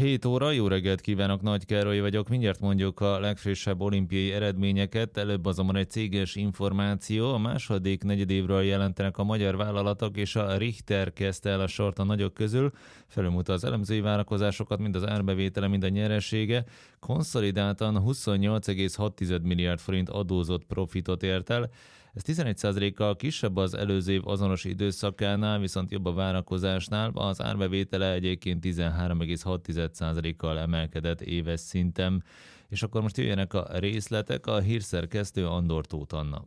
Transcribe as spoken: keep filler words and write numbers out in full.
hét óra, jó reggelt kívánok, Nagy Károly vagyok, mindjárt mondjuk a legfrissebb olimpiai eredményeket, előbb azonban egy céges információ, a második negyedévről jelentenek a magyar vállalatok, és a Richter kezdte el a sort a nagyok közül, felülmúlta az elemzői várakozásokat, mind az árbevétele, mind a nyeresége, konszolidáltan huszonnyolc egész hat milliárd forint adózott profitot ért el. Ez tizenegy százalékkal kisebb az előző év azonos időszakánál, viszont jobb a várakozásnál. Az árbevétele egyébként tizenhárom egész hat százalékkal emelkedett éves szinten. És akkor most jöjjenek a részletek, a hírszerkesztő Andor Tóth Anna.